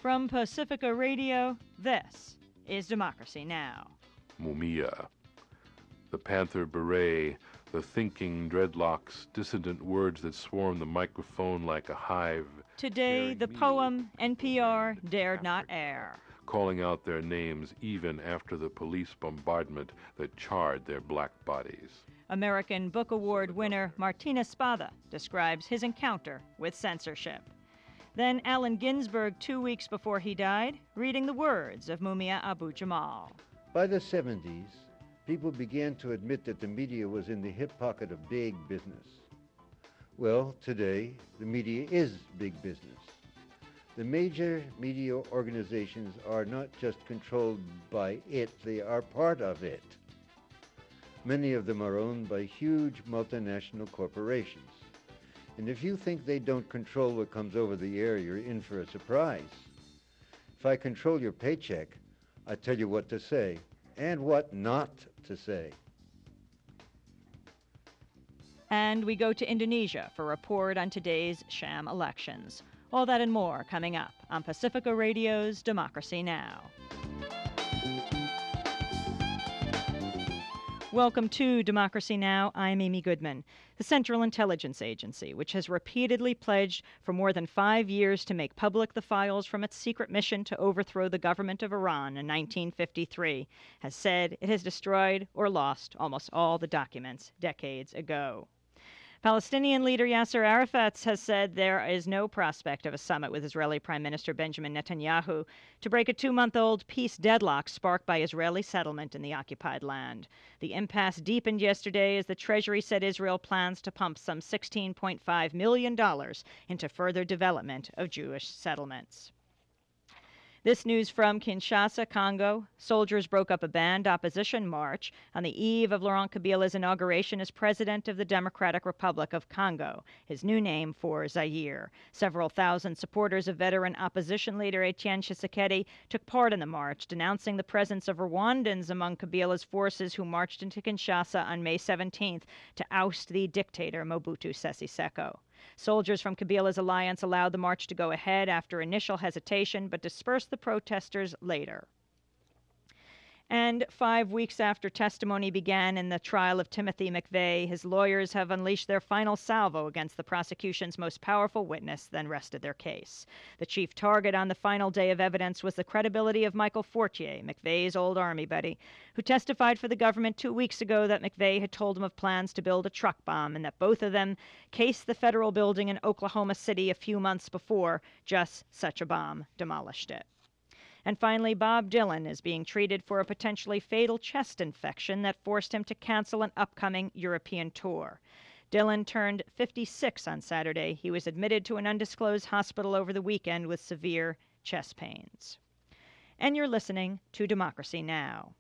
From Pacifica Radio, this is Democracy Now! Mumia. The panther beret, the thinking dreadlocks, dissident words that swarm the microphone like a hive. Today, the poem NPR dared not air. Calling out their names even after the police bombardment that charred their black bodies. American Book Award winner Martina Spada describes his encounter with censorship. Then Allen Ginsberg, 2 weeks before he died, reading the words of Mumia Abu-Jamal. By the 70s, people began to admit that the media was in the hip pocket of big business. Well, today, the media is big business. The major media organizations are not just controlled by it, they are part of it. Many of them are owned by huge multinational corporations. And if you think they don't control what comes over the air, you're in for a surprise. If I control your paycheck, I tell you what to say and what not to say. And we go to Indonesia for a report on today's sham elections. All that and more coming up on Pacifica Radio's Democracy Now! Welcome to Democracy Now! I'm Amy Goodman. The Central Intelligence Agency, which has repeatedly pledged for more than 5 years to make public the files from its secret mission to overthrow the government of Iran in 1953, has said it has destroyed or lost almost all the documents decades ago. Palestinian leader Yasser Arafat has said there is no prospect of a summit with Israeli Prime Minister Benjamin Netanyahu to break a 2-month-old peace deadlock sparked by Israeli settlement in the occupied land. The impasse deepened yesterday as the Treasury said Israel plans to pump some $16.5 million into further development of Jewish settlements. This news from Kinshasa, Congo. Soldiers broke up a banned opposition march on the eve of Laurent Kabila's inauguration as president of the Democratic Republic of Congo, his new name for Zaire. Several thousand supporters of veteran opposition leader Etienne Tshisekedi took part in the march, denouncing the presence of Rwandans among Kabila's forces who marched into Kinshasa on May 17th to oust the dictator Mobutu Sese Seko. Soldiers from Kabila's alliance allowed the march to go ahead after initial hesitation, but dispersed the protesters later. And 5 weeks after testimony began in the trial of Timothy McVeigh, his lawyers have unleashed their final salvo against the prosecution's most powerful witness, then rested their case. The chief target on the final day of evidence was the credibility of Michael Fortier, McVeigh's old Army buddy, who testified for the government 2 weeks ago that McVeigh had told him of plans to build a truck bomb and that both of them cased the federal building in Oklahoma City a few months before just such a bomb demolished it. And finally, Bob Dylan is being treated for a potentially fatal chest infection that forced him to cancel an upcoming European tour. Dylan turned 56 on Saturday. He was admitted to an undisclosed hospital over the weekend with severe chest pains. And you're listening to Democracy Now!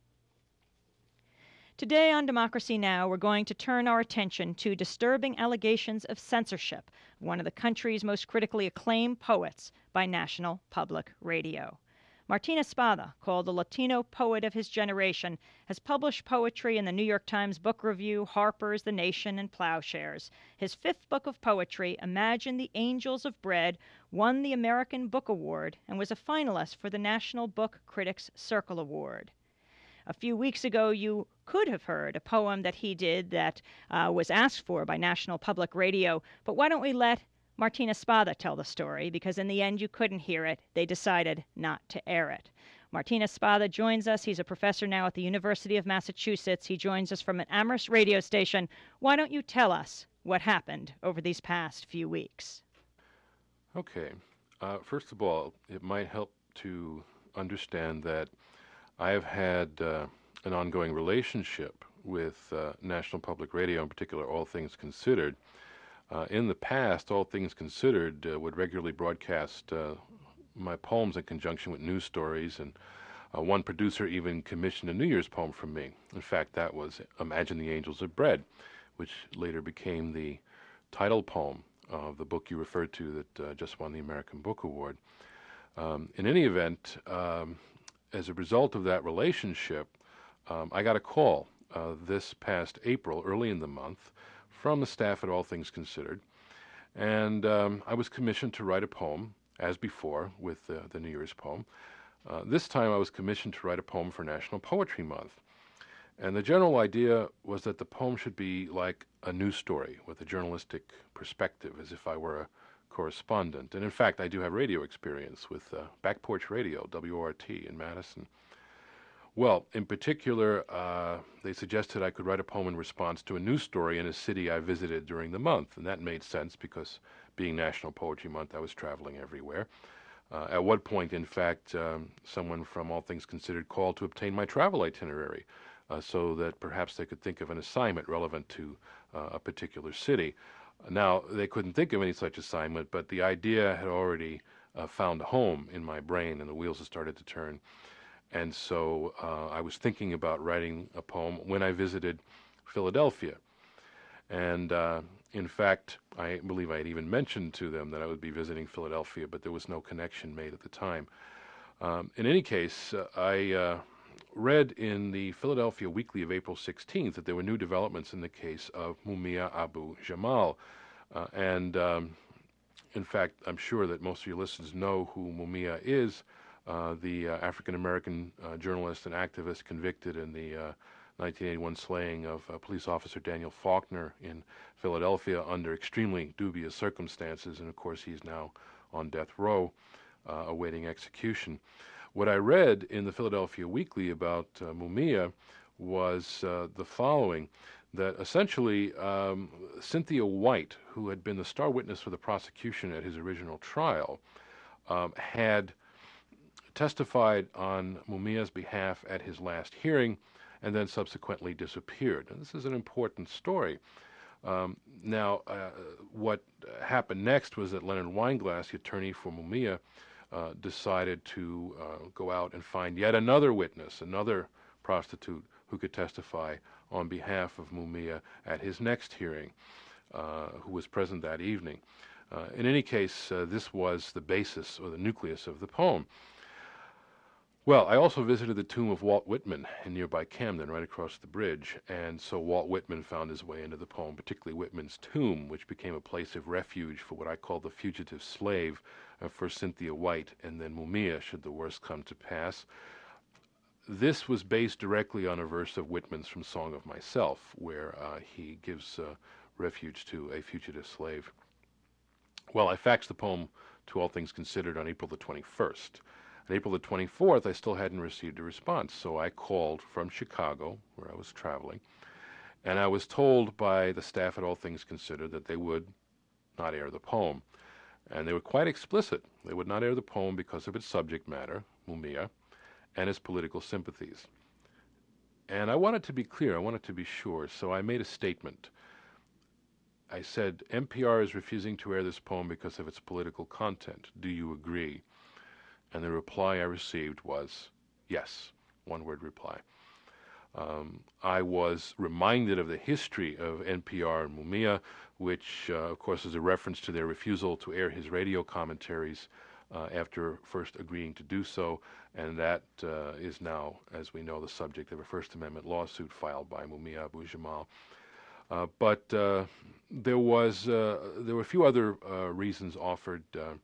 Today on Democracy Now! We're going to turn our attention to disturbing allegations of censorship of one of the country's most critically acclaimed poets by National Public Radio. Martina Spada, called the Latino poet of his generation, has published poetry in the New York Times Book Review, Harper's, The Nation, and Plowshares. His 5th book of poetry, Imagine the Angels of Bread, won the American Book Award and was a finalist for the National Book Critics Circle Award. A few weeks ago, you could have heard a poem that he did that was asked for by National Public Radio, but why don't we let Martina Spada tell the story, because in the end you couldn't hear it. They decided not to air it. Martina Spada joins us. He's a professor now at the University of Massachusetts. He joins us from an Amherst radio station. Why don't you tell us what happened over these past few weeks? Okay. First of all, it might help to understand that I have had an ongoing relationship with National Public Radio, in particular All Things Considered. In the past, All Things Considered would regularly broadcast my poems in conjunction with news stories, and one producer even commissioned a New Year's poem from me. In fact, that was Imagine the Angels of Bread, which later became the title poem of the book you referred to that just won the American Book Award. In any event, as a result of that relationship, I got a call this past April, early in the month, from the staff at All Things Considered, and I was commissioned to write a poem as before with the New Year's poem. This time I was commissioned to write a poem for National Poetry Month. And the general idea was that the poem should be like a news story with a journalistic perspective, as if I were a correspondent. And in fact, I do have radio experience with Back Porch Radio, WORT in Madison. Well, in particular, they suggested I could write a poem in response to a news story in a city I visited during the month. And that made sense because being National Poetry Month, I was traveling everywhere. At one point, in fact, someone from All Things Considered called to obtain my travel itinerary so that perhaps they could think of an assignment relevant to a particular city. Now, they couldn't think of any such assignment, but the idea had already found a home in my brain, and the wheels had started to turn. And so I was thinking about writing a poem when I visited Philadelphia. And in fact, I believe I had even mentioned to them that I would be visiting Philadelphia, but there was no connection made at the time. In any case, I read in the Philadelphia Weekly of April 16th that there were new developments in the case of Mumia Abu Jamal. And in fact, I'm sure that most of your listeners know who Mumia is, the African-American journalist and activist convicted in the 1981 slaying of police officer Daniel Faulkner in Philadelphia under extremely dubious circumstances. And of course, he's now on death row awaiting execution. What I read in the Philadelphia Weekly about Mumia was the following, that essentially Cynthia White, who had been the star witness for the prosecution at his original trial, had testified on Mumia's behalf at his last hearing and then subsequently disappeared. And this is an important story. Now, what happened next was that Leonard Weinglass, the attorney for Mumia, decided to go out and find yet another witness, another prostitute who could testify on behalf of Mumia at his next hearing, who was present that evening. In any case, this was the basis or the nucleus of the poem. Well, I also visited the tomb of Walt Whitman in nearby Camden, right across the bridge, and so Walt Whitman found his way into the poem, particularly Whitman's tomb, which became a place of refuge for what I call the fugitive slave, for Cynthia White and then Mumia, should the worst come to pass. This was based directly on a verse of Whitman's from Song of Myself, where he gives refuge to a fugitive slave. Well, I faxed the poem to All Things Considered on April the 21st. On April the 24th, I still hadn't received a response, so I called from Chicago, where I was traveling, and I was told by the staff at All Things Considered that they would not air the poem. And they were quite explicit. They would not air the poem because of its subject matter, Mumia, and its political sympathies. And I wanted to be clear, I wanted to be sure, so I made a statement. I said, NPR is refusing to air this poem because of its political content. Do you agree? And the reply I received was, yes, one-word reply. I was reminded of the history of NPR and Mumia, which, of course, is a reference to their refusal to air his radio commentaries after first agreeing to do so, and that is now, as we know, the subject of a First Amendment lawsuit filed by Mumia Abu Jamal. But there were a few other reasons offered.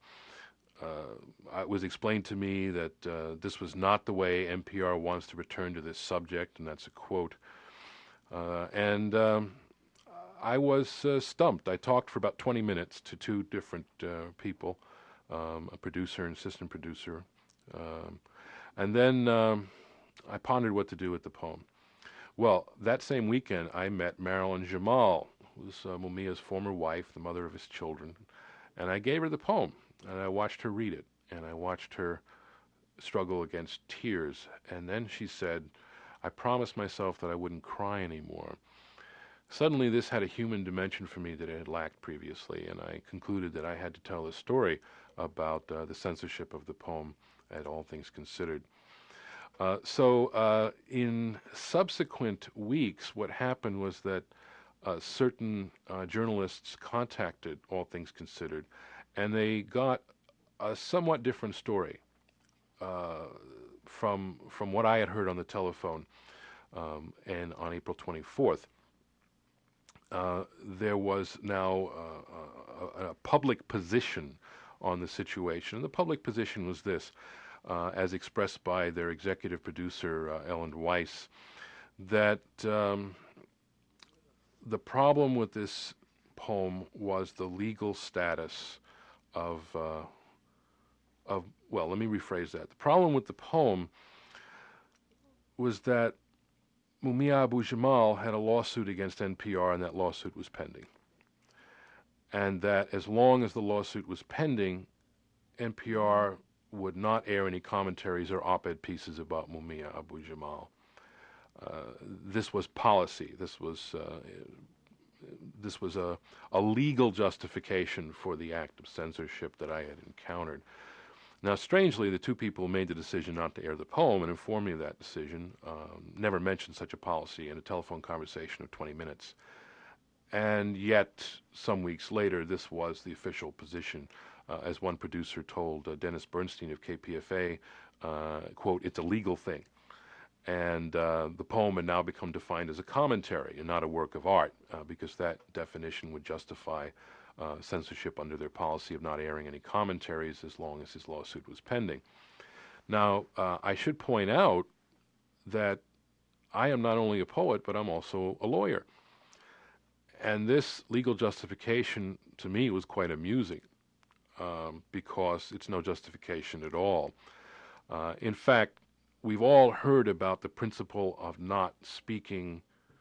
It was explained to me that this was not the way NPR wants to return to this subject, and that's a quote. And I was stumped. I talked for about 20 minutes to two different people, a producer and assistant producer. And then I pondered what to do with the poem. Well, that same weekend, I met Marilyn Jamal, who's Mumia's former wife, the mother of his children, and I gave her the poem. And I watched her read it, and I watched her struggle against tears. And then she said, I promised myself that I wouldn't cry anymore. Suddenly, this had a human dimension for me that it had lacked previously, and I concluded that I had to tell a story about the censorship of the poem at All Things Considered. So in subsequent weeks, what happened was that certain journalists contacted All Things Considered, and they got a somewhat different story from what I had heard on the telephone and on April 24th. There was now a public position on the situation. And the public position was this, as expressed by their executive producer, Ellen Weiss, that the problem with this poem was the legal status of, well, let me rephrase that. The problem with the poem was that Mumia Abu-Jamal had a lawsuit against NPR, and that lawsuit was pending. And that as long as the lawsuit was pending, NPR would not air any commentaries or op-ed pieces about Mumia Abu-Jamal. This was policy. This was a legal justification for the act of censorship that I had encountered. Now, strangely, the two people who made the decision not to air the poem and informed me of that decision never mentioned such a policy in a telephone conversation of 20 minutes. And yet, some weeks later, this was the official position. As one producer told Dennis Bernstein of KPFA, quote, "It's a legal thing." And the poem had now become defined as a commentary and not a work of art, because that definition would justify censorship under their policy of not airing any commentaries as long as his lawsuit was pending. Now, I should point out that I am not only a poet, but I'm also a lawyer. And this legal justification, to me, was quite amusing, because it's no justification at all. In fact, we've all heard about the principle of not speaking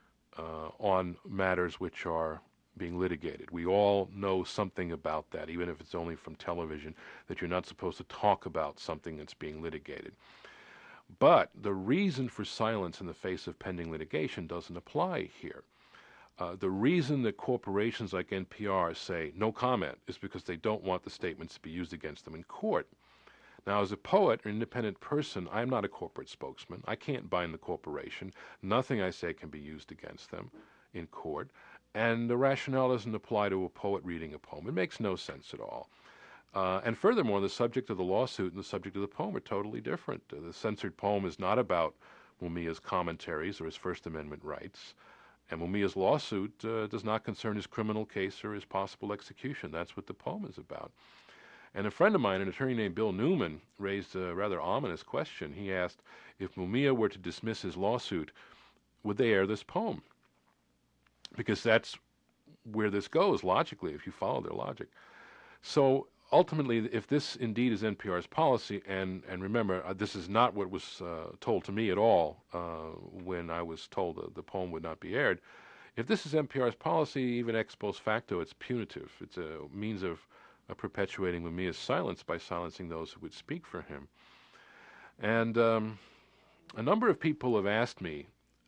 on matters which are being litigated. We all know something about that, even if it's only from television, that you're not supposed to talk about something that's being litigated. But the reason for silence in the face of pending litigation doesn't apply here. The reason that corporations like NPR say no comment is because they don't want the statements to be used against them in court. Now, as a poet or independent person, I'm not a corporate spokesman. I can't bind the corporation. Nothing I say can be used against them in court. And the rationale doesn't apply to a poet reading a poem. It makes no sense at all. And furthermore, the subject of the lawsuit and the subject of the poem are totally different. The censored poem is not about Mumia's commentaries or his First Amendment rights. And Mumia's lawsuit does not concern his criminal case or his possible execution. That's what the poem is about. And a friend of mine, an attorney named Bill Newman, raised a rather ominous question. He asked, if Mumia were to dismiss his lawsuit, would they air this poem? Because that's where this goes, logically, if you follow their logic. So ultimately, if this indeed is NPR's policy, and remember, this is not what was told to me at all when I was told the poem would not be aired. If this is NPR's policy, even ex post facto, it's punitive. It's a means of perpetuating Mumia's silence by silencing those who would speak for him. And a number of people have asked me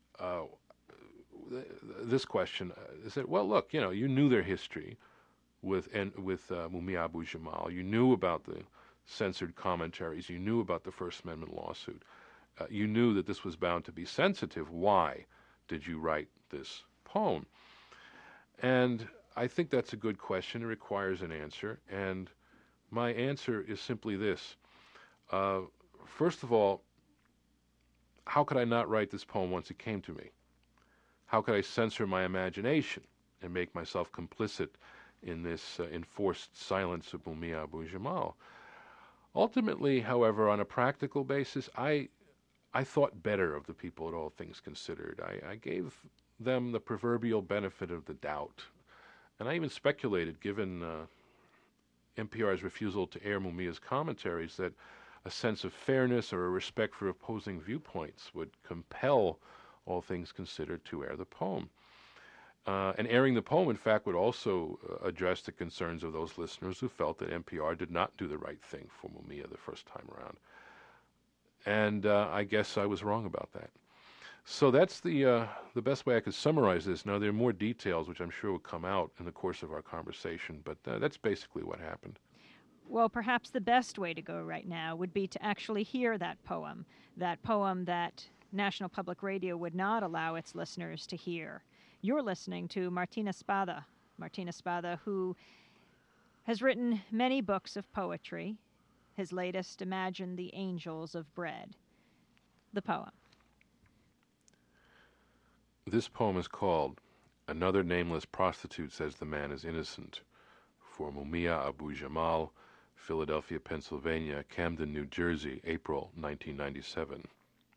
this question. They said, well, look, you knew their history with Mumia Abu-Jamal. You knew about the censored commentaries. You knew about the First Amendment lawsuit. You knew that this was bound to be sensitive. Why did you write this poem? And I think that's a good question. It requires an answer. And my answer is simply this. First of all, how could I not write this poem once it came to me? How could I censor my imagination and make myself complicit in this enforced silence of Mumia Abu-Jamal? Ultimately, however, on a practical basis, I thought better of the people at All Things Considered. I gave them the proverbial benefit of the doubt. And I even speculated, given NPR's refusal to air Mumia's commentaries, that a sense of fairness or a respect for opposing viewpoints would compel All Things Considered to air the poem. And airing the poem, in fact, would also address the concerns of those listeners who felt that NPR did not do the right thing for Mumia the first time around. And I guess I was wrong about that. So that's the best way I could summarize this. Now, there are more details, which I'm sure will come out in the course of our conversation, but that's basically what happened. Well, perhaps the best way to go right now would be to actually hear that poem that National Public Radio would not allow its listeners to hear. You're listening to Martina Spada, who has written many books of poetry. His latest, Imagine the Angels of Bread. The poem. This poem is called Another Nameless Prostitute Says the Man is Innocent, for Mumia Abu-Jamal, Philadelphia, Pennsylvania, Camden, New Jersey, April 1997.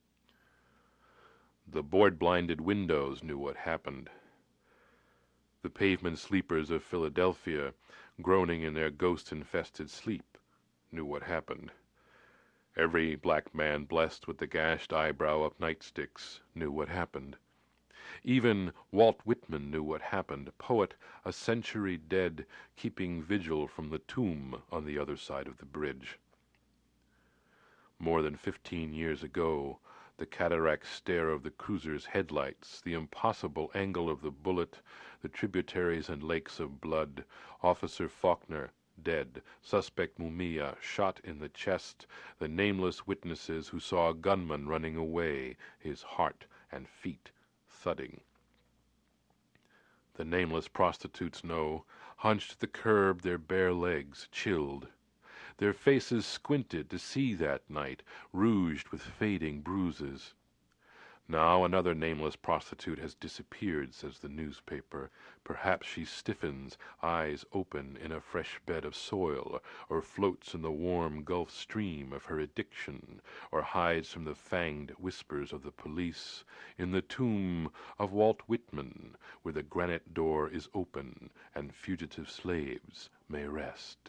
The board-blinded windows knew what happened. The pavement sleepers of Philadelphia, groaning in their ghost-infested sleep, knew what happened. Every black man blessed with the gashed eyebrow of nightsticks knew what happened. Even Walt Whitman knew what happened, poet a century dead, keeping vigil from the tomb on the other side of the bridge. More than 15 years ago, the cataract stare of the cruiser's headlights, the impossible angle of the bullet, the tributaries and lakes of blood, Officer Faulkner dead, suspect Mumia shot in the chest, the nameless witnesses who saw a gunman running away, his heart and feet thudding. The nameless prostitutes know, hunched at the curb, their bare legs chilled. Their faces squinted to see that night, rouged with fading bruises. Now another nameless prostitute has disappeared, says the newspaper. Perhaps she stiffens, eyes open in a fresh bed of soil, or floats in the warm Gulf Stream of her addiction, or hides from the fanged whispers of the police in the tomb of Walt Whitman, where the granite door is open and fugitive slaves may rest.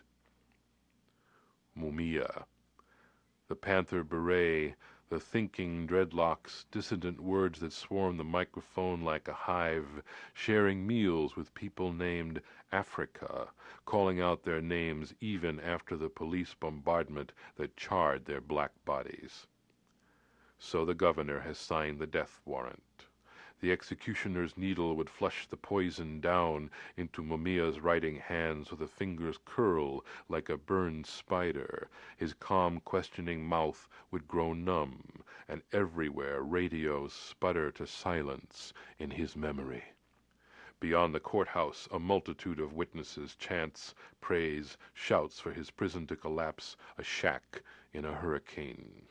Mumia, the panther beret, the thinking dreadlocks, dissident words that swarm the microphone like a hive, sharing meals with people named Africa, calling out their names even after the police bombardment that charred their black bodies. So the governor has signed the death warrant. The executioner's needle would flush the poison down into Mumia's writing hands with the fingers curl like a burned spider. His calm, questioning mouth would grow numb, and everywhere radios sputter to silence in his memory. Beyond the courthouse, a multitude of witnesses chants, prays, shouts for his prison to collapse, a shack in a hurricane.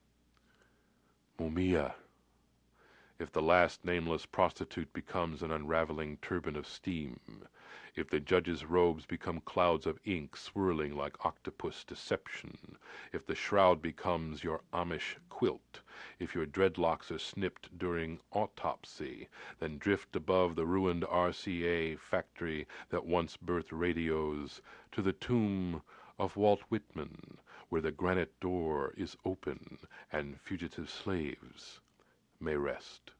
Mumia. If the last nameless prostitute becomes an unraveling turban of steam, if the judge's robes become clouds of ink swirling like octopus deception, if the shroud becomes your Amish quilt, if your dreadlocks are snipped during autopsy, then drift above the ruined RCA factory that once birthed radios to the tomb of Walt Whitman, where the granite door is open and fugitive slaves may rest.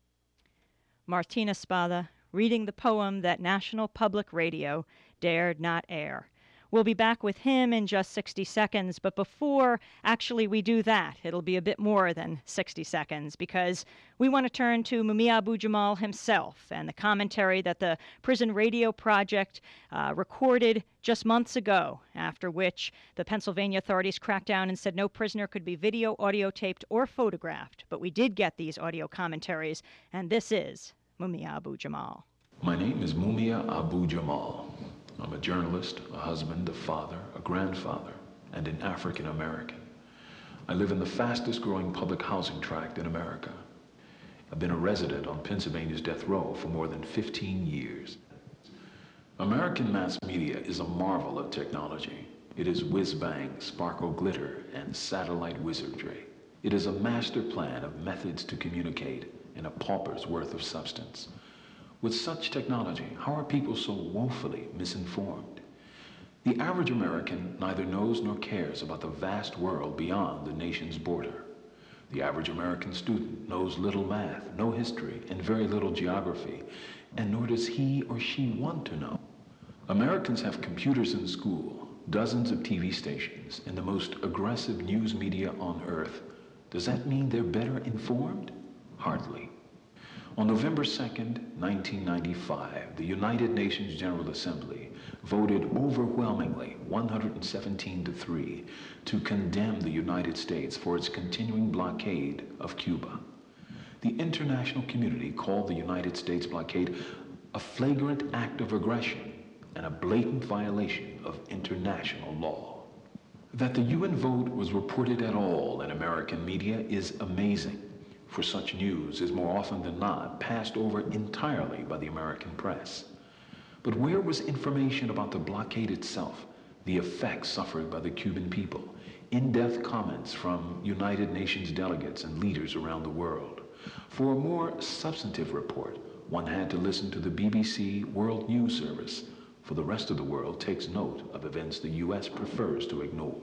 Martina Spada, reading the poem that National Public Radio dared not air. We'll be back with him in just 60 seconds, but before actually we do that, it'll be a bit more than 60 seconds because we want to turn to Mumia Abu-Jamal himself and the commentary that the Prison Radio Project recorded just months ago, after which the Pennsylvania authorities cracked down and said no prisoner could be video, audio taped, or photographed. But we did get these audio commentaries, and this is Mumia Abu-Jamal. My name is Mumia Abu-Jamal. I'm a journalist, a husband, a father, a grandfather, and an African American. I live in the fastest growing public housing tract in America. I've been a resident on Pennsylvania's death row for more than 15 years. American mass media is a marvel of technology. It is whiz-bang, sparkle glitter, and satellite wizardry. It is a master plan of methods to communicate in a pauper's worth of substance. With such technology, how are people so woefully misinformed? The average American neither knows nor cares about the vast world beyond the nation's border. The average American student knows little math, no history, and very little geography, and nor does he or she want to know. Americans have computers in school, dozens of TV stations, and the most aggressive news media on earth. Does that mean they're better informed? Hardly. On November 2nd, 1995, the United Nations General Assembly voted overwhelmingly, 117-3, to condemn the United States for its continuing blockade of Cuba. The international community called the United States blockade a flagrant act of aggression and a blatant violation of international law. That the UN vote was reported at all in American media is amazing, for such news is more often than not passed over entirely by the American press. But where was information about the blockade itself, the effects suffered by the Cuban people, in-depth comments from United Nations delegates and leaders around the world. For a more substantive report, one had to listen to the BBC World News Service, for the rest of the world takes note of events the U.S. prefers to ignore.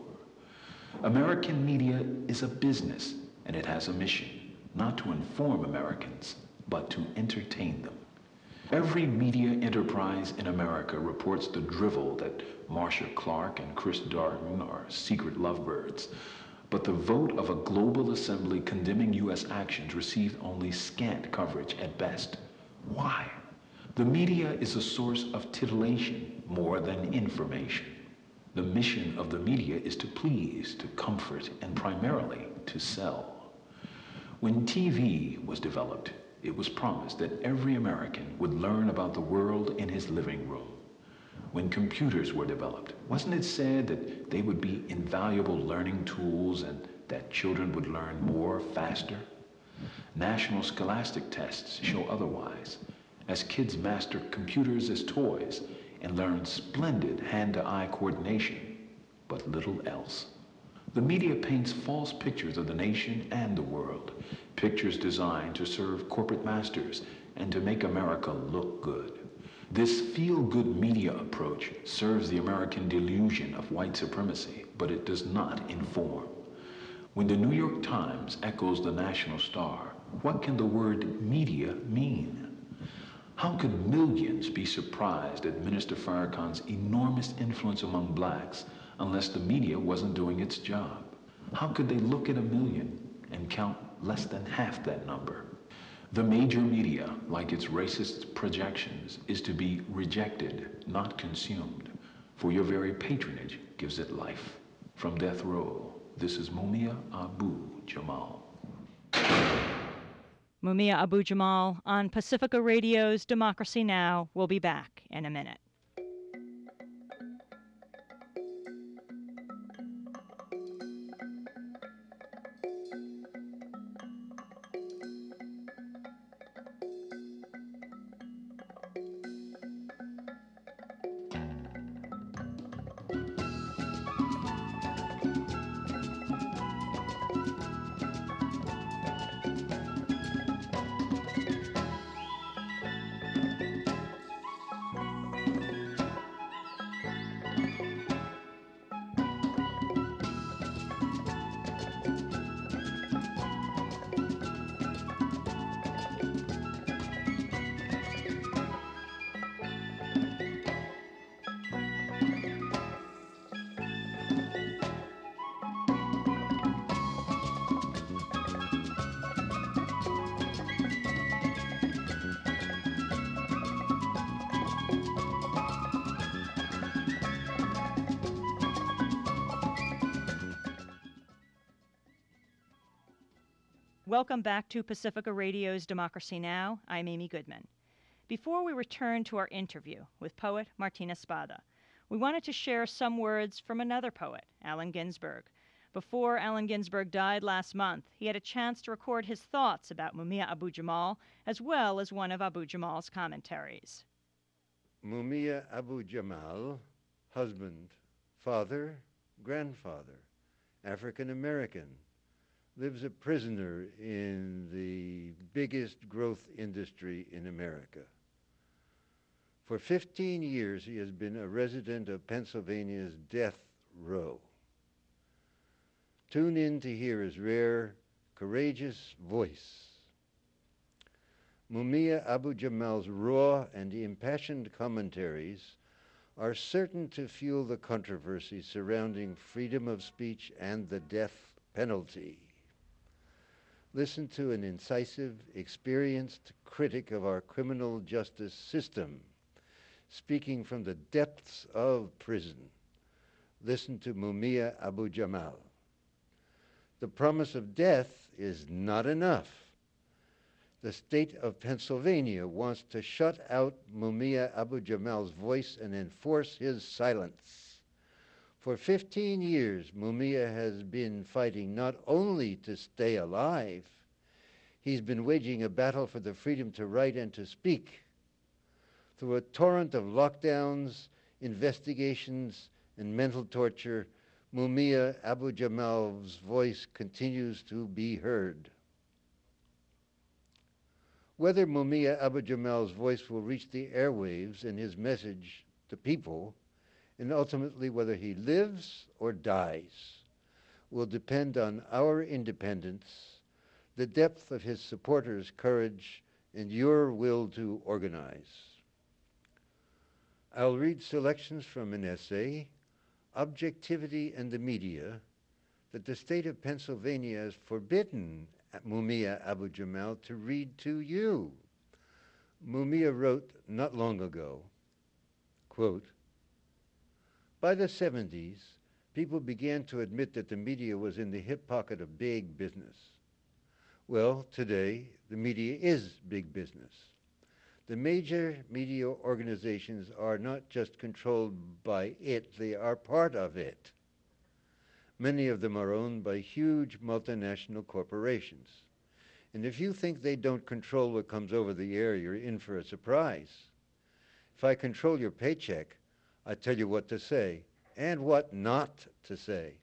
American media is a business, and it has a mission, not to inform Americans, but to entertain them. Every media enterprise in America reports the drivel that Marcia Clark and Chris Darden are secret lovebirds, but the vote of a global assembly condemning U.S. actions received only scant coverage at best. Why? The media is a source of titillation more than information. The mission of the media is to please, to comfort, and primarily to sell. When TV was developed, it was promised that every American would learn about the world in his living room. When computers were developed, wasn't it said that they would be invaluable learning tools and that children would learn more faster? National scholastic tests show otherwise, as kids master computers as toys and learn splendid hand-to-eye coordination, but little else. The media paints false pictures of the nation and the world, pictures designed to serve corporate masters and to make America look good. This feel-good media approach serves the American delusion of white supremacy, but it does not inform. When the New York Times echoes the National Star, what can the word media mean? How could millions be surprised at Minister Farrakhan's enormous influence among blacks unless the media wasn't doing its job? How could they look at 1 million and count less than half that number? The major media, like its racist projections, is to be rejected, not consumed, for your very patronage gives it life. From Death Row, this is Mumia Abu-Jamal. Mumia Abu-Jamal on Pacifica Radio's Democracy Now! We'll be back in a minute. Welcome back to Pacifica Radio's Democracy Now! I'm Amy Goodman. Before we return to our interview with poet Martina Spada, we wanted to share some words from another poet, Allen Ginsberg. Before Allen Ginsberg died last month, he had a chance to record his thoughts about Mumia Abu-Jamal, as well as one of Abu-Jamal's commentaries. Mumia Abu-Jamal, husband, father, grandfather, African American, lives a prisoner in the biggest growth industry in America. For 15 years, he has been a resident of Pennsylvania's death row. Tune in to hear his rare, courageous voice. Mumia Abu-Jamal's raw and impassioned commentaries are certain to fuel the controversy surrounding freedom of speech and the death penalty. Listen to an incisive, experienced critic of our criminal justice system, speaking from the depths of prison. Listen to Mumia Abu-Jamal. The promise of death is not enough. The state of Pennsylvania wants to shut out Mumia Abu-Jamal's voice and enforce his silence. For 15 years, Mumia has been fighting not only to stay alive, he's been waging a battle for the freedom to write and to speak. Through a torrent of lockdowns, investigations, and mental torture, Mumia Abu Jamal's voice continues to be heard. Whether Mumia Abu Jamal's voice will reach the airwaves and his message to people, and ultimately whether he lives or dies, will depend on our independence, the depth of his supporters' courage, and your will to organize. I'll read selections from an essay, Objectivity and the Media, that the state of Pennsylvania has forbidden Mumia Abu Jamal to read to you. Mumia wrote not long ago, quote, by the 70s, people began to admit that the media was in the hip pocket of big business. Well, today, the media is big business. The major media organizations are not just controlled by it, they are part of it. Many of them are owned by huge multinational corporations. And if you think they don't control what comes over the air, you're in for a surprise. If I control your paycheck, I tell you what to say and what not to say.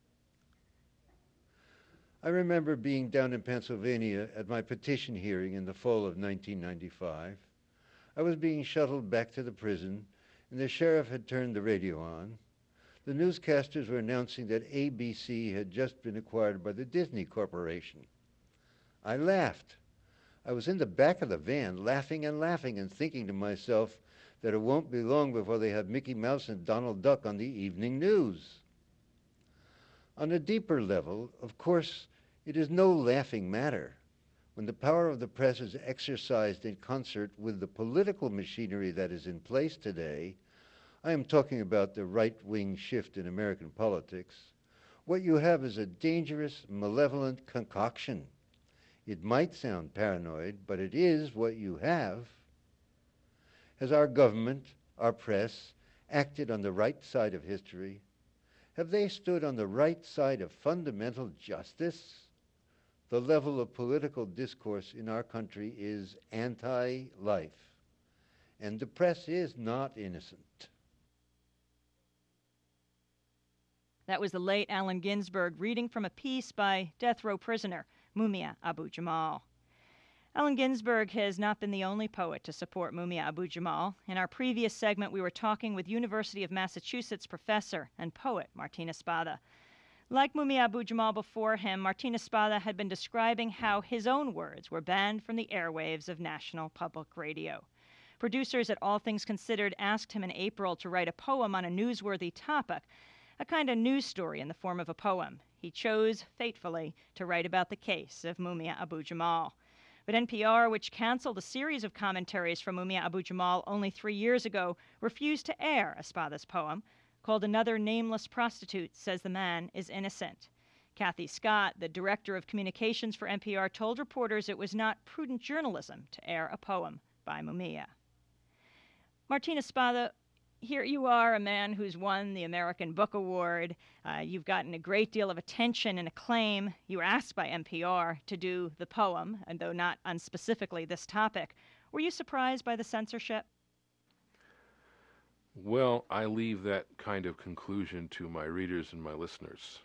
I remember being down in Pennsylvania at my petition hearing in the fall of 1995. I was being shuttled back to the prison, and the sheriff had turned the radio on. The newscasters were announcing that ABC had just been acquired by the Disney Corporation. I laughed. I was in the back of the van, laughing and thinking to myself that it won't be long before they have Mickey Mouse and Donald Duck on the evening news. On a deeper level, of course, it is no laughing matter when the power of the press is exercised in concert with the political machinery that is in place today. I am talking about the right-wing shift in American politics. What you have is a dangerous, malevolent concoction. It might sound paranoid, but it is what you have. Has our government, our press, acted on the right side of history? Have they stood on the right side of fundamental justice? The level of political discourse in our country is anti-life, and the press is not innocent. That was the late Allen Ginsberg reading from a piece by death row prisoner Mumia Abu Jamal. Allen Ginsberg has not been the only poet to support Mumia Abu Jamal. In our previous segment, we were talking with University of Massachusetts professor and poet Martina Spada. Like Mumia Abu Jamal before him, Martina Spada had been describing how his own words were banned from the airwaves of National Public Radio. Producers at All Things Considered asked him in April to write a poem on a newsworthy topic, a kind of news story in the form of a poem. He chose, fatefully, to write about the case of Mumia Abu Jamal. But NPR, which canceled a series of commentaries from Mumia Abu Jamal only 3 years ago, refused to air Espada's poem, called Another Nameless Prostitute Says the Man is Innocent. Kathy Scott, the director of communications for NPR, told reporters it was not prudent journalism to air a poem by Mumia. Martina Spada, here you are, a man who's won the American Book Award. You've gotten a great deal of attention and acclaim. You were asked by NPR to do the poem, and though not unspecifically this topic. Were you surprised by the censorship? Well, I leave that kind of conclusion to my readers and my listeners.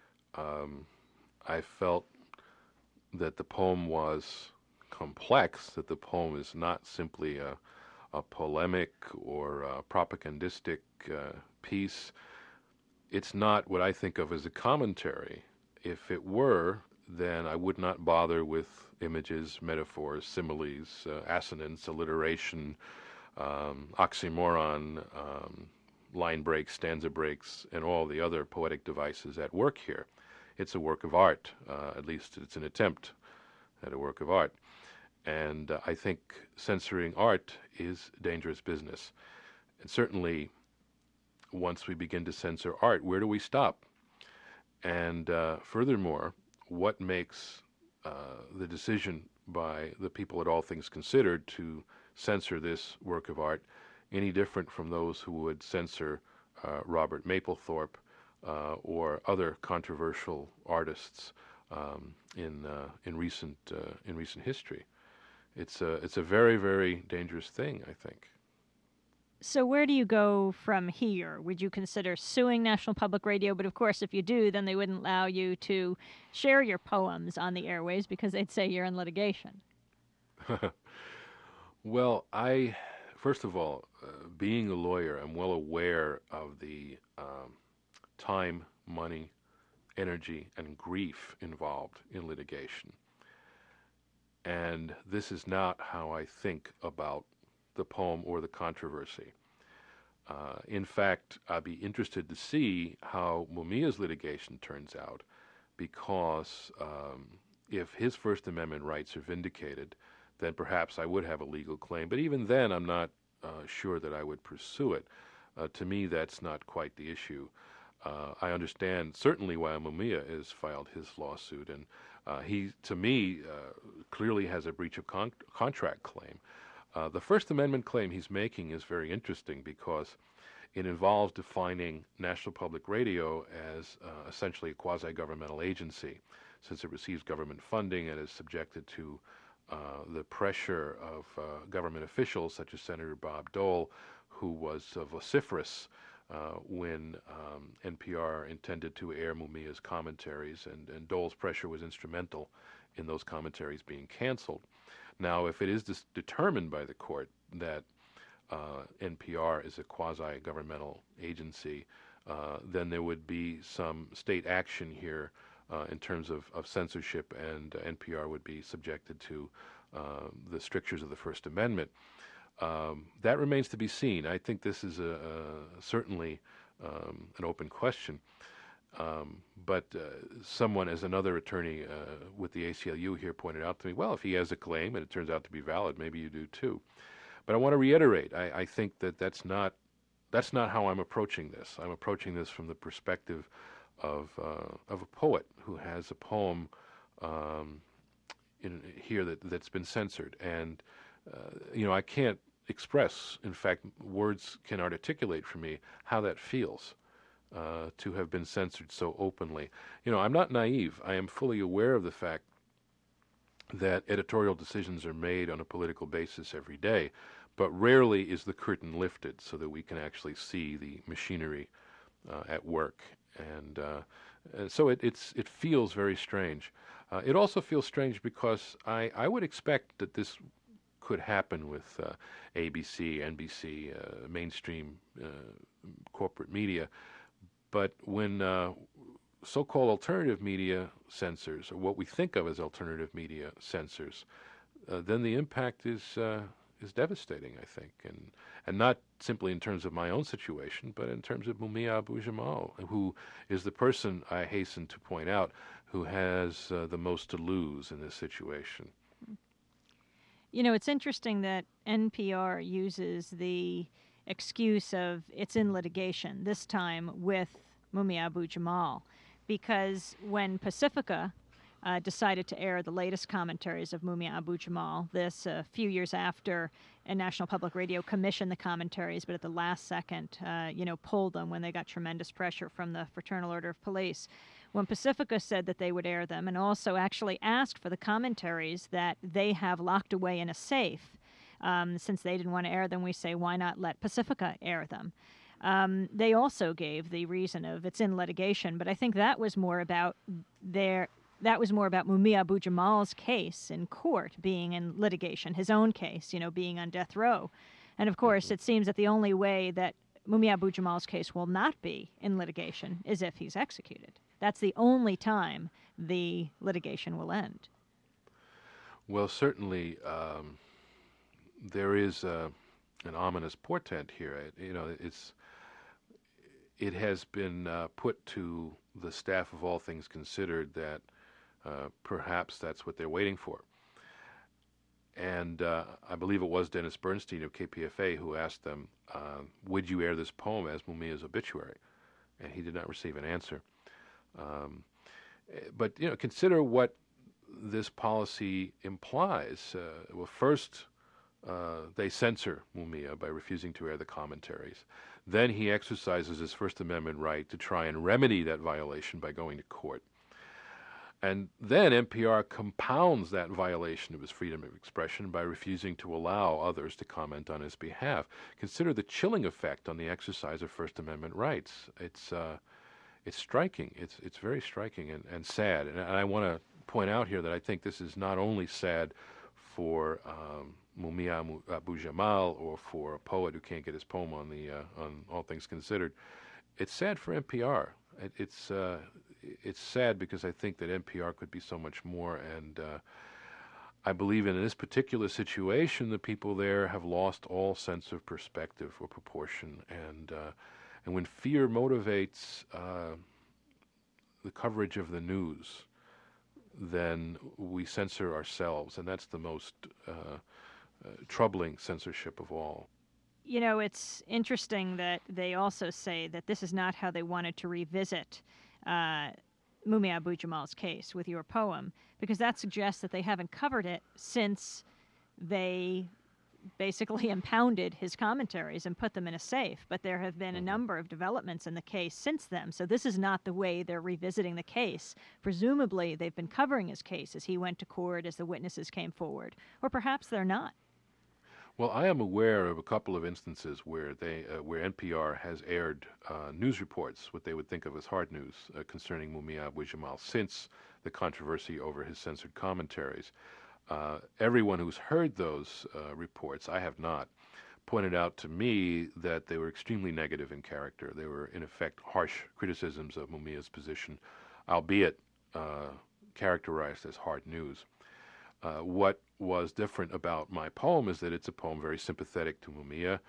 I felt that the poem was complex, that the poem is not simply a polemic or a propagandistic piece. It's not what I think of as a commentary. If it were, then I would not bother with images, metaphors, similes, assonance, alliteration, oxymoron, line breaks, stanza breaks, and all the other poetic devices at work here. It's a work of art, at least it's an attempt at a work of art. And I think censoring art is dangerous business. And certainly, once we begin to censor art, where do we stop? And furthermore, what makes the decision by the people at All Things Considered to censor this work of art any different from those who would censor Robert Mapplethorpe or other controversial artists in recent history? It's a very, very dangerous thing, I think. So where do you go from here? Would you consider suing National Public Radio? But of course, if you do, then they wouldn't allow you to share your poems on the airways because they'd say you're in litigation. Well, first of all, being a lawyer, I'm well aware of the time, money, energy, and grief involved in litigation. And this is not how I think about the poem or the controversy. In fact, I'd be interested to see how Mumia's litigation turns out, because if his First Amendment rights are vindicated, then perhaps I would have a legal claim. But even then, I'm not sure that I would pursue it. To me, that's not quite the issue. I understand certainly why Mumia has filed his lawsuit, and he, to me, clearly has a breach of contract claim. The First Amendment claim he's making is very interesting because it involves defining National Public Radio as essentially a quasi-governmental agency, since it receives government funding and is subjected to the pressure of government officials such as Senator Bob Dole, who was vociferous when NPR intended to air Mumia's commentaries, and Dole's pressure was instrumental in those commentaries being canceled. Now, if it is determined by the court that NPR is a quasi-governmental agency, then there would be some state action here in terms of censorship, and NPR would be subjected to the strictures of the First Amendment. That remains to be seen. I think this is certainly an open question. But someone, as another attorney with the ACLU here pointed out to me, well, if he has a claim and it turns out to be valid, maybe you do too. But I want to reiterate, I think that that's not how I'm approaching this. I'm approaching this from the perspective of a poet who has a poem in here that's been censored, and I can't express. In fact, words cannot articulate for me how that feels. To have been censored so openly. I'm not naive. I am fully aware of the fact that editorial decisions are made on a political basis every day, but rarely is the curtain lifted so that we can actually see the machinery at work. And so it feels very strange. It also feels strange because I would expect that this could happen with ABC, NBC, mainstream corporate media. But when so-called alternative media censors, or what we think of as alternative media censors, then the impact is devastating, I think, and not simply in terms of my own situation, but in terms of Mumia Abu-Jamal, who is the person, I hasten to point out, who has the most to lose in this situation. It's interesting that NPR uses the excuse of it's in litigation, this time with Mumia Abu-Jamal, because when Pacifica decided to air the latest commentaries of Mumia Abu-Jamal, this a few years after National Public Radio commissioned the commentaries, but at the last second, pulled them when they got tremendous pressure from the Fraternal Order of Police. When Pacifica said that they would air them, and also actually asked for the commentaries that they have locked away in a safe, since they didn't want to air them, we say, why not let Pacifica air them? They also gave the reason of it's in litigation, but I think that was more about Mumia Abu-Jamal's case in court being in litigation, his own case, being on death row. And of course, it seems that the only way that Mumia Abu-Jamal's case will not be in litigation is if he's executed. That's the only time the litigation will end. Well, certainly there is an ominous portent here. It has been put to the staff of All Things Considered that perhaps that's what they're waiting for. And I believe it was Dennis Bernstein of KPFA who asked them, would you air this poem as Mumia's obituary? And he did not receive an answer. But consider what this policy implies. Well, first, they censor Mumia by refusing to air the commentaries. Then he exercises his First Amendment right to try and remedy that violation by going to court. And then NPR compounds that violation of his freedom of expression by refusing to allow others to comment on his behalf. Consider the chilling effect on the exercise of First Amendment rights. It's striking. It's very striking and sad. And I want to point out here that I think this is not only sad for Mumia Abu Jamal or for a poet who can't get his poem on All Things Considered. It's sad for NPR. It's sad because I think that NPR could be so much more, and I believe in this particular situation, the people there have lost all sense of perspective or proportion, and when fear motivates the coverage of the news, then we censor ourselves, and that's the most troubling censorship of all. You know, it's interesting that they also say that this is not how they wanted to revisit Mumia Abu Jamal's case with your poem, because that suggests that they haven't covered it since they basically impounded his commentaries and put them in a safe. But there have been a number of developments in the case since then. So this is not the way they're revisiting the case. Presumably, they've been covering his case as he went to court, as the witnesses came forward. Or perhaps they're not. Well, I am aware of a couple of instances where where NPR has aired news reports, what they would think of as hard news, concerning Mumia Abu Jamal since the controversy over his censored commentaries. Everyone who's heard those reports, I have not, pointed out to me that they were extremely negative in character. They were, in effect, harsh criticisms of Mumia's position, albeit characterized as hard news. What was different about my poem is that it's a poem very sympathetic to Mumia,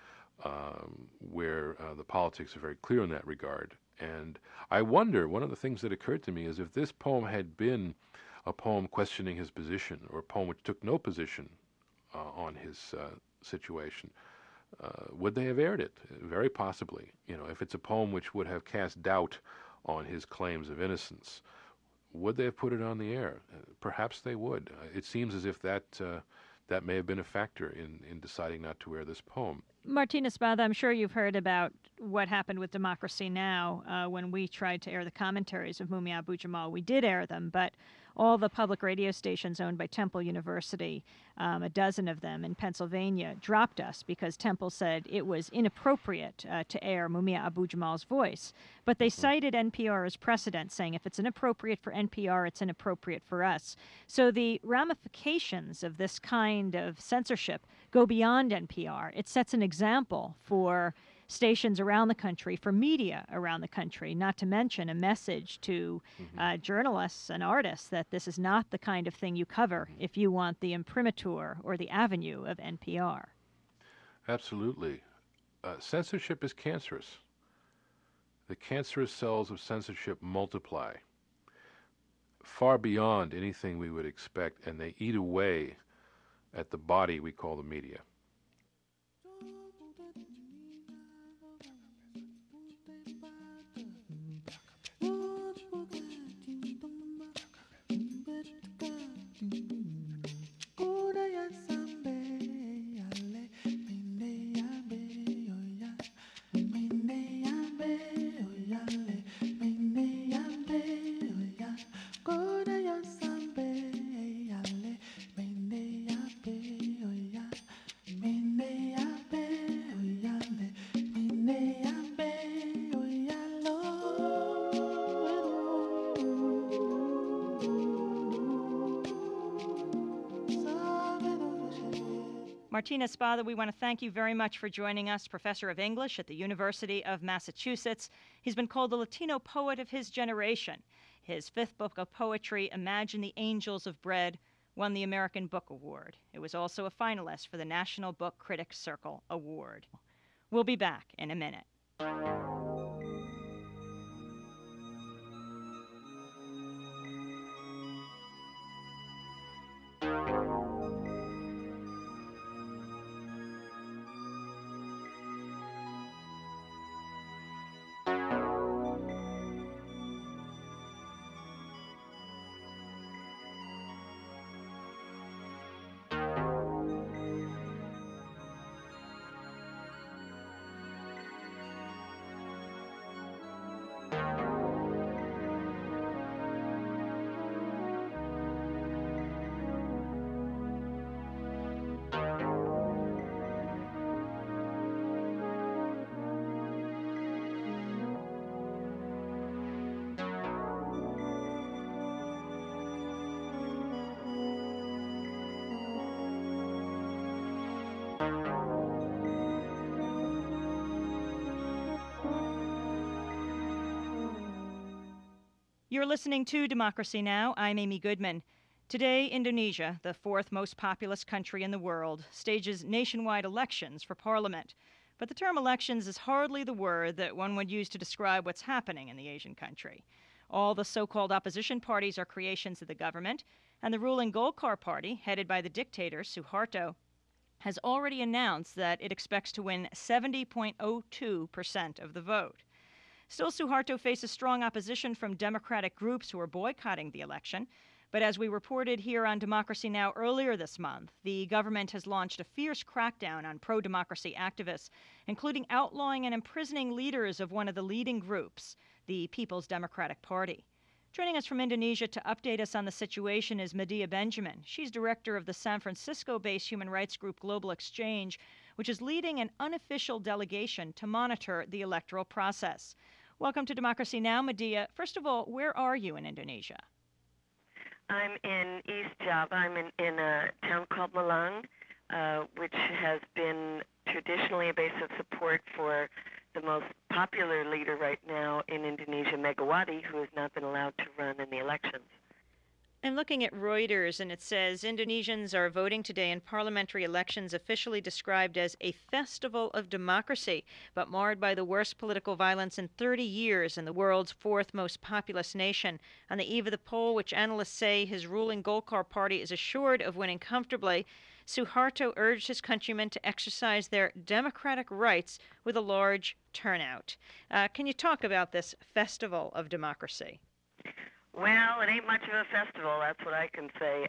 where the politics are very clear in that regard. And I wonder, one of the things that occurred to me is if this poem had been a poem questioning his position, or a poem which took no position on his situation, would they have aired it? Very possibly. You know, if it's a poem which would have cast doubt on his claims of innocence, would they have put it on the air? Perhaps they would. It seems as if that may have been a factor in deciding not to air this poem. Martina Spada, I'm sure you've heard about what happened with Democracy Now! When we tried to air the commentaries of Mumia Abu Jamal. We did air them, but all the public radio stations owned by Temple University, a dozen of them in Pennsylvania, dropped us because Temple said it was inappropriate to air Mumia Abu Jamal's voice. But they cited NPR as precedent, saying if it's inappropriate for NPR, it's inappropriate for us. So the ramifications of this kind of censorship go beyond NPR. It sets an example for stations around the country, for media around the country, not to mention a message to journalists and artists that this is not the kind of thing you cover if you want the imprimatur or the avenue of NPR. Absolutely. Censorship is cancerous. The cancerous cells of censorship multiply far beyond anything we would expect, and they eat away at the body we call the media. Martina Spada, we want to thank you very much for joining us, professor of English at the University of Massachusetts. He's been called the Latino poet of his generation. His fifth book of poetry, Imagine the Angels of Bread, won the American Book Award. It was also a finalist for the National Book Critics Circle Award. We'll be back in a minute. You're listening to Democracy Now! I'm Amy Goodman. Today, Indonesia, the fourth most populous country in the world, stages nationwide elections for parliament. But the term elections is hardly the word that one would use to describe what's happening in the Asian country. All the so-called opposition parties are creations of the government, and the ruling Golkar Party, headed by the dictator Suharto, has already announced that it expects to win 70.02% of the vote. Still, Suharto faces strong opposition from democratic groups who are boycotting the election. But as we reported here on Democracy Now! Earlier this month, the government has launched a fierce crackdown on pro-democracy activists, including outlawing and imprisoning leaders of one of the leading groups, the People's Democratic Party. Joining us from Indonesia to update us on the situation is Medea Benjamin. She's director of the San Francisco-based human rights group Global Exchange, which is leading an unofficial delegation to monitor the electoral process. Welcome to Democracy Now!, Medea. First of all, where are you in Indonesia? I'm in East Java. I'm in a town called Malang, which has been traditionally a base of support for the most popular leader right now in Indonesia, Megawati, who has not been allowed to run in the elections. I'm looking at Reuters, and it says Indonesians are voting today in parliamentary elections officially described as a festival of democracy, but marred by the worst political violence in 30 years in the world's fourth most populous nation. On the eve of the poll, which analysts say his ruling Golkar Party is assured of winning comfortably, Suharto urged his countrymen to exercise their democratic rights with a large turnout. Can you talk about this festival of democracy? Well, it ain't much of a festival, that's what I can say.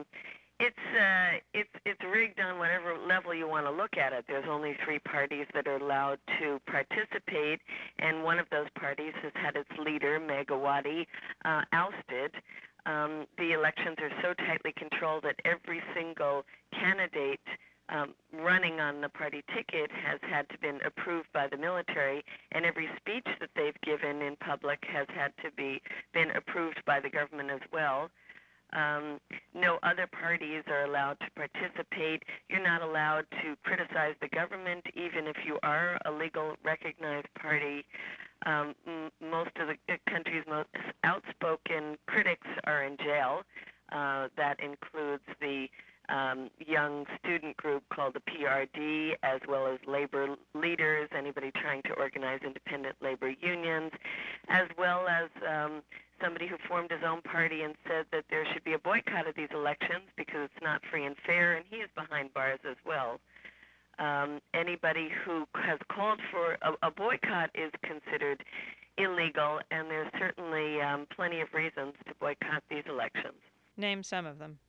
It's rigged on whatever level you want to look at it. There's only three parties that are allowed to participate, and one of those parties has had its leader, Megawati, ousted. The elections are so tightly controlled that every single candidate running on the party ticket has had to been approved by the military, and every speech that they've given in public has had to been approved by the government as well. No other parties are allowed to participate. You're not allowed to criticize the government, even if you are a legal recognized party. Most of the country's most outspoken critics are in jail. That includes the young student group called the PRD, as well as labor leaders, anybody trying to organize independent labor unions, as well as somebody who formed his own party and said that there should be a boycott of these elections because it's not free and fair, and he is behind bars as well. Anybody who has called for a boycott is considered illegal, and there's certainly plenty of reasons to boycott these elections. Name some of them.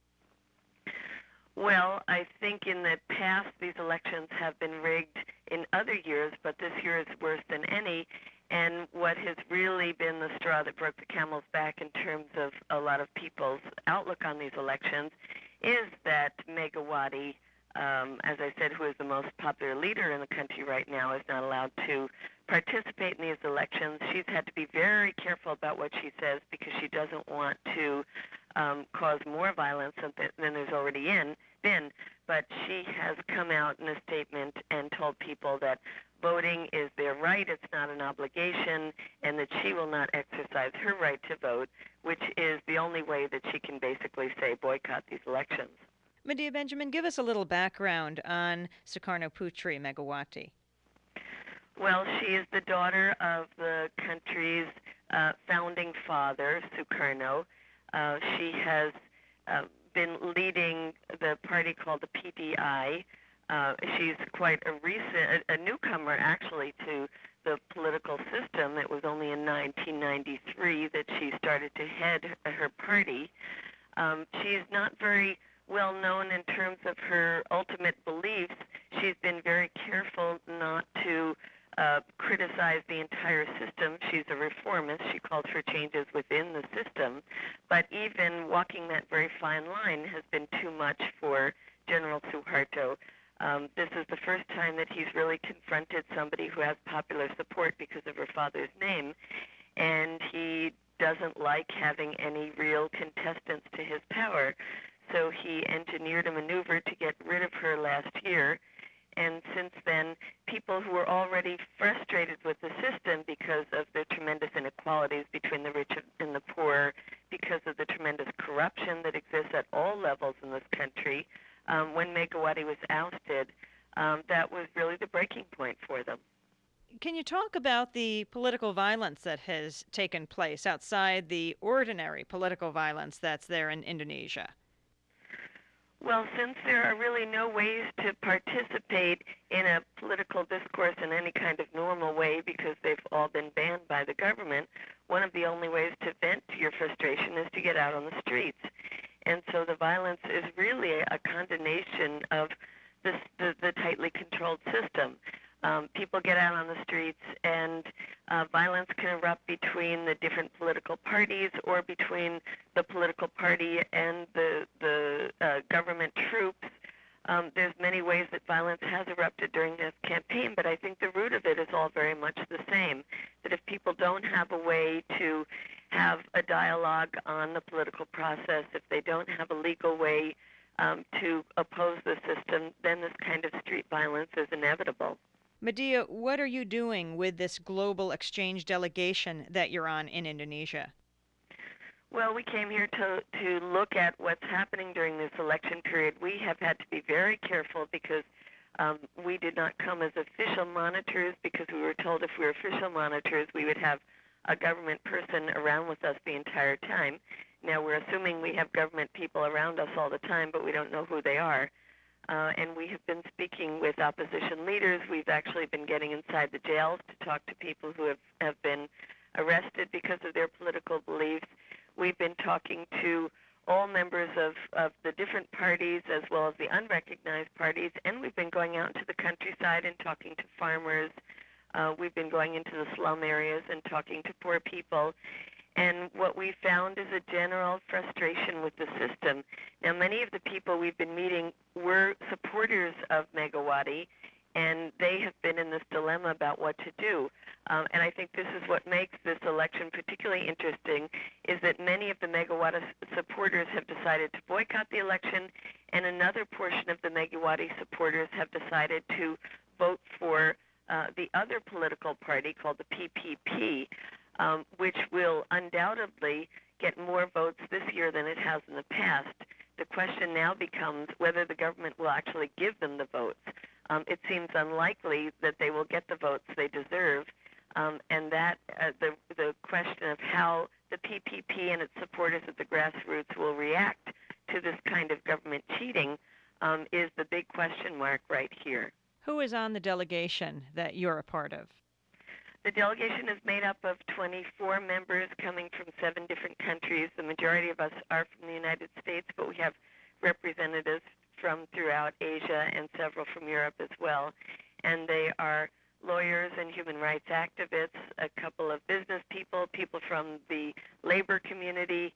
Well, I think in the past these elections have been rigged in other years, but this year is worse than any. And what has really been the straw that broke the camel's back in terms of a lot of people's outlook on these elections is that Megawati, as I said, who is the most popular leader in the country right now, is not allowed to participate in these elections. She's had to be very careful about what she says because she doesn't want to cause more violence than there's already been. But she has come out in a statement and told people that voting is their right, it's not an obligation, and that she will not exercise her right to vote, which is the only way that she can basically say boycott these elections. Medea Benjamin, give us a little background on Sukarno Putri Megawati. Well, she is the daughter of the country's founding father, Sukarno. She has been leading the party called the PDI. She's quite a newcomer, actually, to the political system. It was only in 1993 that she started to head her party. She's not very well known in terms of her ultimate beliefs. She's been very careful not to criticize the entire system. She's a reformist. She called for changes within the system. But even walking that very fine line has been too much for General Suharto. This is the first time that he's really confronted somebody who has popular support because of her father's name, and he doesn't like having any real contestants to his power. So he engineered a maneuver to get rid of her last year. And since then, people who were already frustrated with the system because of the tremendous inequalities between the rich and the poor, because of the tremendous corruption that exists at all levels in this country, when Megawati was ousted, that was really the breaking point for them. Can you talk about the political violence that has taken place outside the ordinary political violence that's there in Indonesia? Well, since there are really no ways to participate in a political discourse in any kind of normal way because they've all been banned by the government, one of the only ways to vent your frustration is to get out on the streets. And so the violence is really a condemnation of the tightly controlled system. People get out on the streets and violence can erupt between the different political parties or between the political party and the government troops. There's many ways that violence has erupted during this campaign, but I think the root of it is all very much the same, that if people don't have a way to have a dialogue on the political process, if they don't have a legal way to oppose the system, then this kind of street violence is inevitable. Medea, what are you doing with this global exchange delegation that you're on in Indonesia? Well, we came here to look at what's happening during this election period. We have had to be very careful because we did not come as official monitors because we were told if we were official monitors we would have a government person around with us the entire time. Now we're assuming we have government people around us all the time, but we don't know who they are. And we have been speaking with opposition leaders. We've actually been getting inside the jails to talk to people who have been arrested because of their political beliefs. We've been talking to all members of the different parties as well as the unrecognized parties, and we've been going out into the countryside and talking to farmers. We've been going into the slum areas and talking to poor people. And what we found is a general frustration with the system. Now, many of the people we've been meeting were supporters of Megawati, and they have been in this dilemma about what to do. And I think this is what makes this election particularly interesting, is that many of the Megawati supporters have decided to boycott the election, and another portion of the Megawati supporters have decided to vote for the other political party called the PPP, which will undoubtedly get more votes this year than it has in the past. The question now becomes whether the government will actually give them the votes. It seems unlikely that they will get the votes they deserve, and that the question of how the PPP and its supporters at the grassroots will react to this kind of government cheating is the big question mark right here. Who is on the delegation that you're a part of? The delegation is made up of 24 members coming from 7 different countries. The majority of us are from the United States, but we have representatives from throughout Asia and several from Europe as well. And they are lawyers and human rights activists, a couple of business people, people from the labor community,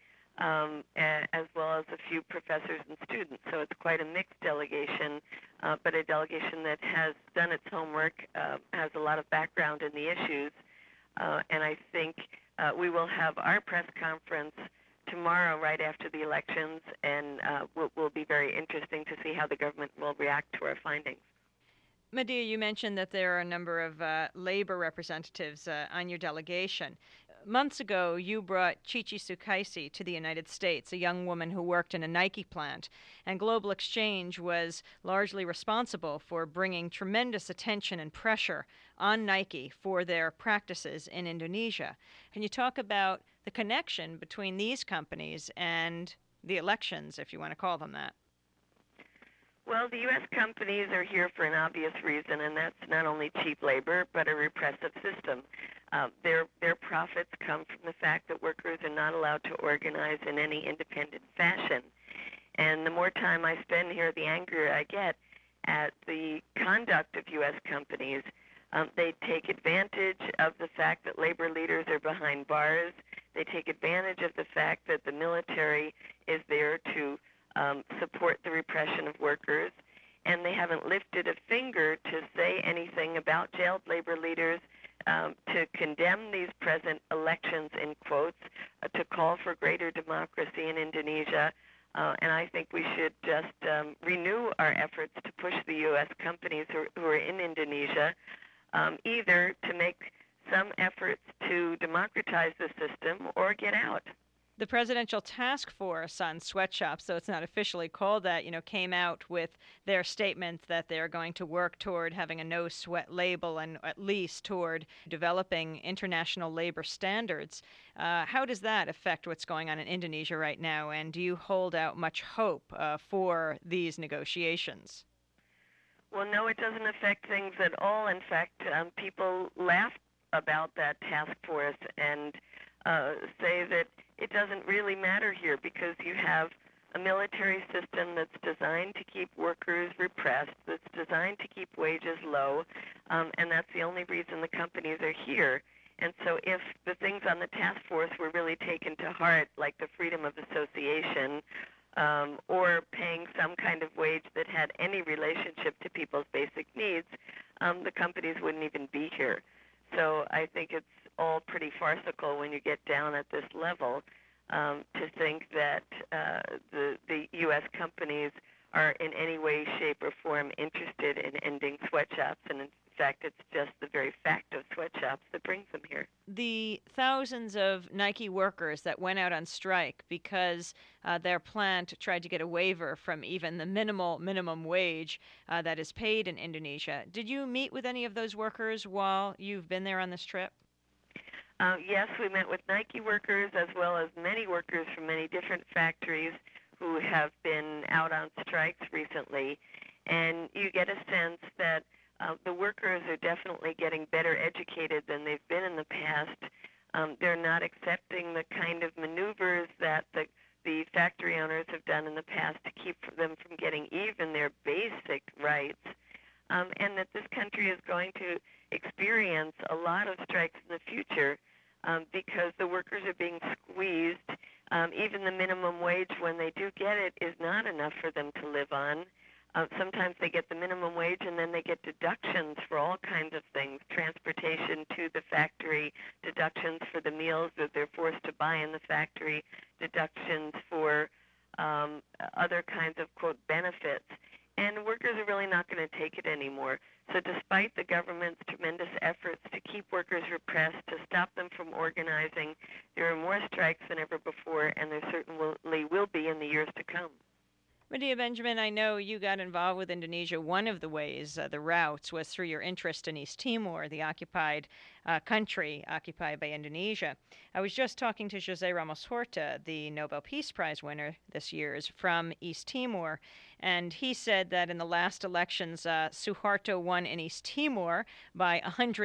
as well as a few professors and students. So it's quite a mixed delegation, but a delegation that has done its homework, has a lot of background in the issues, and I think we will have our press conference tomorrow right after the elections, and will be very interesting to see how the government will react to our findings. Medea, you mentioned that there are a number of labor representatives on your delegation. Months ago, you brought Chichi Sukaisi to the United States, a young woman who worked in a Nike plant, and Global Exchange was largely responsible for bringing tremendous attention and pressure on Nike for their practices in Indonesia. Can you talk about the connection between these companies and the elections, if you want to call them that? Well, the U.S. companies are here for an obvious reason, and that's not only cheap labor, but a repressive system. Their profits come from the fact that workers are not allowed to organize in any independent fashion. And the more time I spend here, the angrier I get at the conduct of U.S. companies. They take advantage of the fact that labor leaders are behind bars. They take advantage of the fact that the military is there to support the repression of workers, and they haven't lifted a finger to say anything about jailed labor leaders, to condemn these present elections, in quotes, to call for greater democracy in Indonesia. And I think we should just renew our efforts to push the U.S. companies who are in Indonesia either to make some efforts to democratize the system or get out. The Presidential Task Force on Sweatshops, though it's not officially called that, came out with their statement that they're going to work toward having a no sweat label and at least toward developing international labor standards. How does that affect what's going on in Indonesia right now? And do you hold out much hope for these negotiations? Well, no, it doesn't affect things at all. In fact, people laugh about that task force and say that it doesn't really matter here because you have a military system that's designed to keep workers repressed, that's designed to keep wages low, and that's the only reason the companies are here. And so if the things on the task force were really taken to heart, like the freedom of association, or paying some kind of wage that had any relationship to people's basic needs, the companies wouldn't even be here. So I think it's all pretty farcical when you get down at this level to think that the U.S. companies are in any way, shape, or form interested in ending sweatshops. And in fact, it's just the very fact of sweatshops that brings them here. The thousands of Nike workers that went out on strike because their plant tried to get a waiver from even the minimum wage that is paid in Indonesia. Did you meet with any of those workers while you've been there on this trip? Yes, we met with Nike workers as well as many workers from many different factories who have been out on strikes recently. And you get a sense that the workers are definitely getting better educated than they've been in the past. They're not accepting the kind of maneuvers that the factory owners have done in the past to keep them from getting even their basic rights. And that this country is going to experience a lot of strikes in the future because the workers are being squeezed. Even the minimum wage, when they do get it, is not enough for them to live on. Sometimes they get the minimum wage and then they get deductions for all kinds of things, transportation to the factory, deductions for the meals that they're forced to buy in the factory, deductions for other kinds of, quote, benefits. And workers are really not going to take it anymore. So despite the government's tremendous efforts to keep workers repressed, to stop them from organizing, there are more strikes than ever before, and there certainly will be in the years to come. Medea Benjamin, I know you got involved with Indonesia. One of the ways, the routes, was through your interest in East Timor, the occupied country occupied by Indonesia. I was just talking to José Ramos Horta, the Nobel Peace Prize winner this year's from East Timor, and he said that in the last elections, Suharto won in East Timor by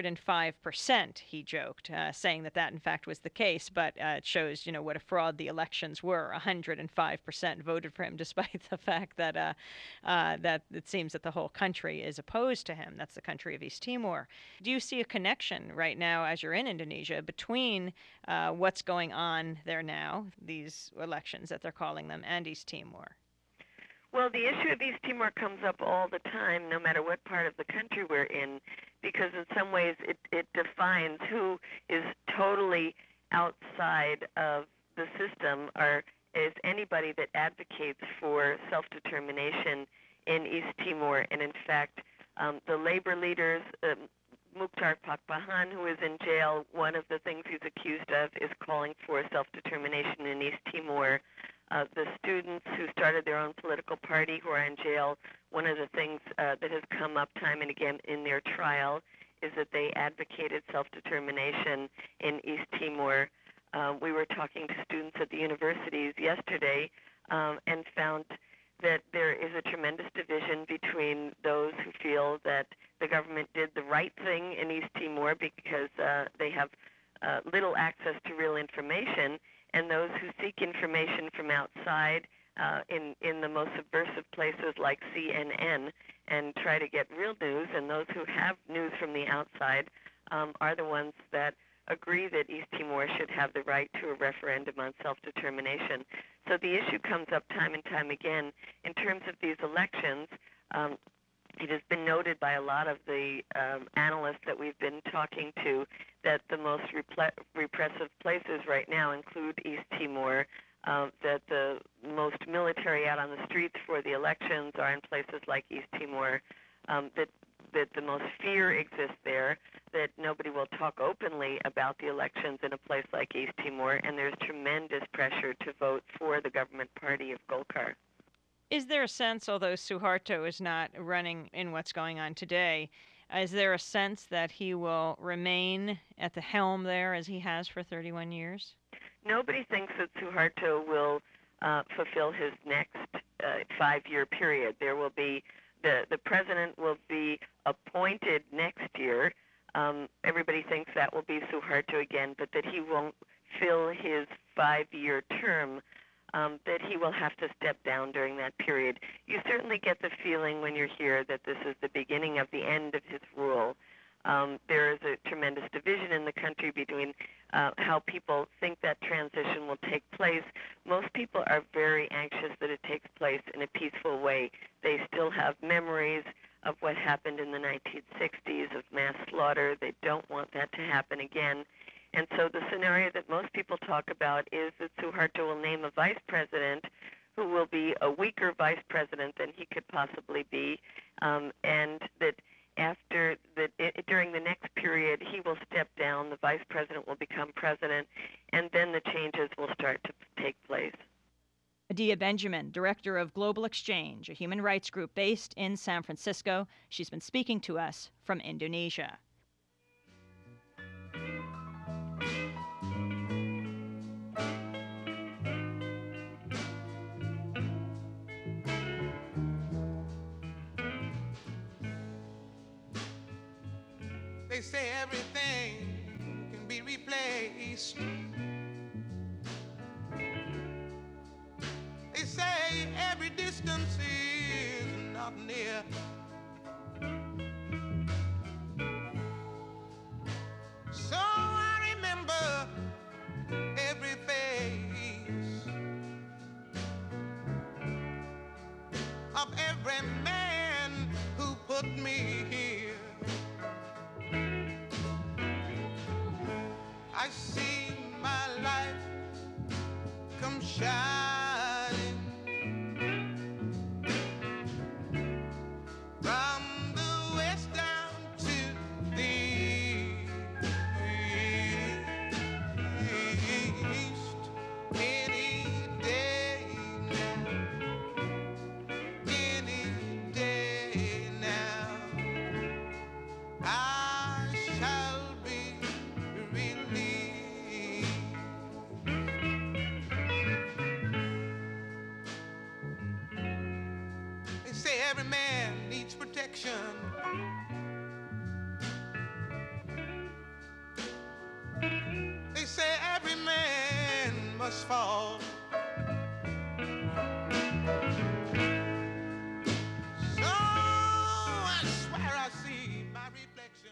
105%, he joked, saying that in fact was the case, but it shows, what a fraud the elections were. 105% voted for him, despite the fact that that it seems that the whole country is opposed to him. That's the country of East Timor. Do you see a connection right now, as you're in Indonesia, between what's going on there now, these elections that they're calling them, and East Timor? Well, the issue of East Timor comes up all the time, no matter what part of the country we're in, because in some ways it defines who is totally outside of the system or is anybody that advocates for self-determination in East Timor. And in fact, the labor leaders, Mukhtar Pakpahan, who is in jail, one of the things he's accused of is calling for self-determination in East Timor. The students who started their own political party who are in jail, one of the things that has come up time and again in their trial is that they advocated self-determination in East Timor. We were talking to students at the universities yesterday and found that there is a tremendous division between those who feel that the government did the right thing in East Timor because they have little access to real information, and those who seek information from outside in the most subversive places like CNN and try to get real news, and those who have news from the outside are the ones that agree that East Timor should have the right to a referendum on self-determination. So the issue comes up time and time again. In terms of these elections, it has been noted by a lot of the analysts that we've been talking to that the most repressive places right now include East Timor, that the most military out on the streets for the elections are in places like East Timor, that the most fear exists there, that nobody will talk openly about the elections in a place like East Timor, and there's tremendous pressure to vote for the government party of Golkar. Is there a sense, although Suharto is not running in what's going on today, is there a sense that he will remain at the helm there as he has for 31 years? Nobody thinks that Suharto will fulfill his next 5-year period. There will be the president will be appointed next year. Everybody thinks that will be Suharto again, but that he won't fill his 5-year term, that he will have to step down during that period. You certainly get the feeling when you're here that this is the beginning of the end of his rule. There is a tremendous division in the country between how people think that transition will take place. Most people are very anxious that it takes place in a peaceful way. They still have memories of what happened in the 1960s of mass slaughter. They don't want that to happen again. And so the scenario that most people talk about is that Suharto will name a vice president who will be a weaker vice president than he could possibly be, and that during the next period, he will step down, the vice president will become president, and then the changes will start to take place. Adia Benjamin, Director of Global Exchange, a human rights group based in San Francisco. She's been speaking to us from Indonesia. They say everything can be replaced. They say every distance is not near. So I remember every face of every man who put me here. I see my life come shining from the west down to the east. Any day now, I shall be relieved. They say every man needs protection. They say every man must fall. So I swear I see my reflection.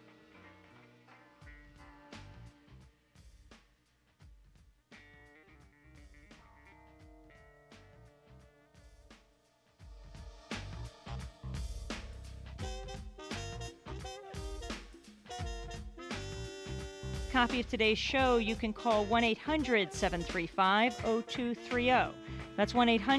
Copy of today's show, you can call 1-800-735-0230. That's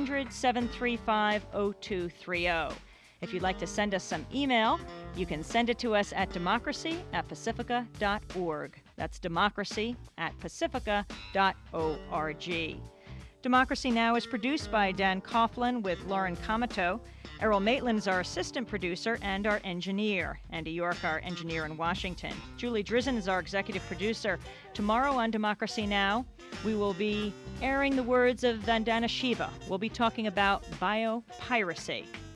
1-800-735-0230. If you'd like to send us some email, you can send it to us at democracy@pacifica.org. That's democracy@pacifica.org. Democracy Now! Is produced by Dan Coughlin with Lauren Kamato. Errol Maitland is our assistant producer and our engineer. Andy York, our engineer in Washington. Julie Drizzen is our executive producer. Tomorrow on Democracy Now!, we will be airing the words of Vandana Shiva. We'll be talking about biopiracy.